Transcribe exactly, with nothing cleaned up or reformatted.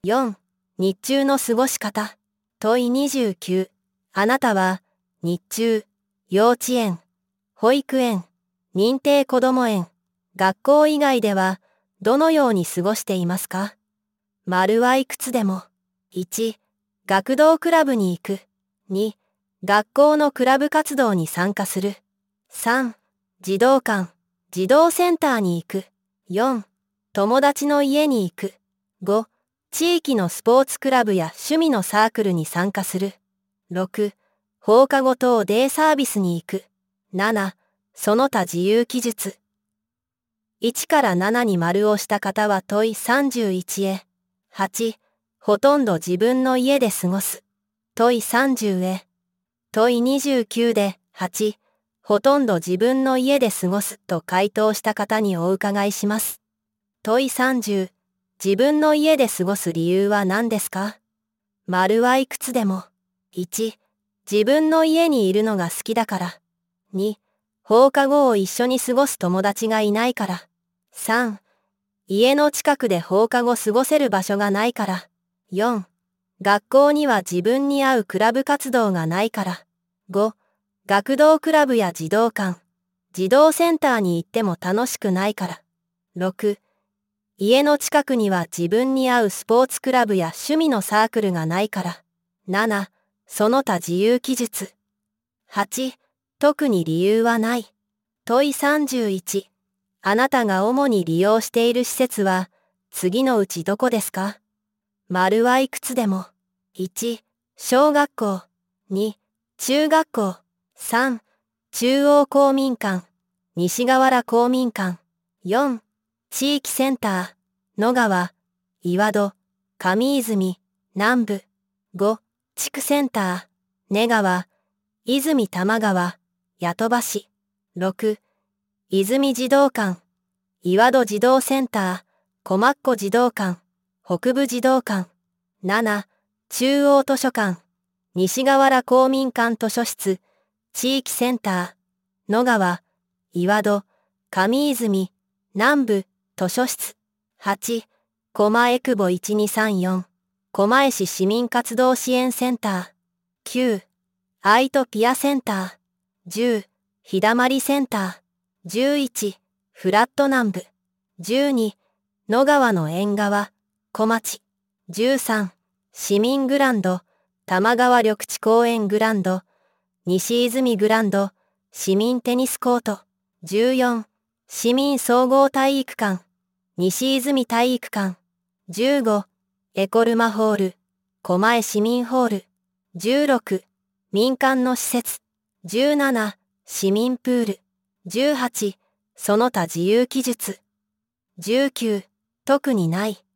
よん、日中の過ごし方。問いにじゅうきゅう。あなたは、日中、幼稚園、保育園、認定こども園、学校以外では、どのように過ごしていますか？丸はいくつでも。いち、学童クラブに行く。に、学校のクラブ活動に参加する。さん、児童館、児童センターに行く。よん、友達の家に行く。ご、地域のスポーツクラブや趣味のサークルに参加する。ろく、放課後等デイサービスに行く。なな、その他自由記述。いちからななに丸をした方は問いさんじゅういちへ。はち、ほとんど自分の家で過ごす。問いさんじゅうへ。問いにじゅうきゅうではち、ほとんど自分の家で過ごすと回答した方にお伺いします。問いさんじゅう、自分の家で過ごす理由は何ですか？丸はいくつでも。いち、自分の家にいるのが好きだから。に、放課後を一緒に過ごす友達がいないから。さん、家の近くで放課後過ごせる場所がないから。よん、学校には自分に合うクラブ活動がないから。ご、学童クラブや児童館、児童センターに行っても楽しくないから。ろく、家の近くには自分に合うスポーツクラブや趣味のサークルがないから。なな、その他自由記述。はち、特に理由はない。問いさんじゅういち、あなたが主に利用している施設は、次のうちどこですか？丸はいくつでも。いち、小学校。に、中学校。さん、中央公民館、西河原公民館。よん、地域センター、野川、岩戸、上泉、南部。ご、地区センター、根川、泉多摩川、八飛橋。ろく、泉児童館、岩戸児童センター、小牧子児童館、北部児童館。なな、中央図書館、西河原公民館図書室、地域センター、野川、岩戸、上泉、南部、図書室。はち、狛江久保いちにさんよん、狛江市市民活動支援センター。きゅう、アイトピアセンター。じゅう、日だまりセンター。じゅういち、フラット南部。じゅうに、野川の縁側、小町。じゅうさん、市民グランド、玉川緑地公園グランド、西泉グランド、市民テニスコート。じゅうよん、市民総合体育館、西泉体育館。じゅうご、エコルマホール、狛江市民ホール。じゅうろく、民間の施設。じゅうなな、市民プール。じゅうはち、その他自由記述。じゅうきゅう、特にない。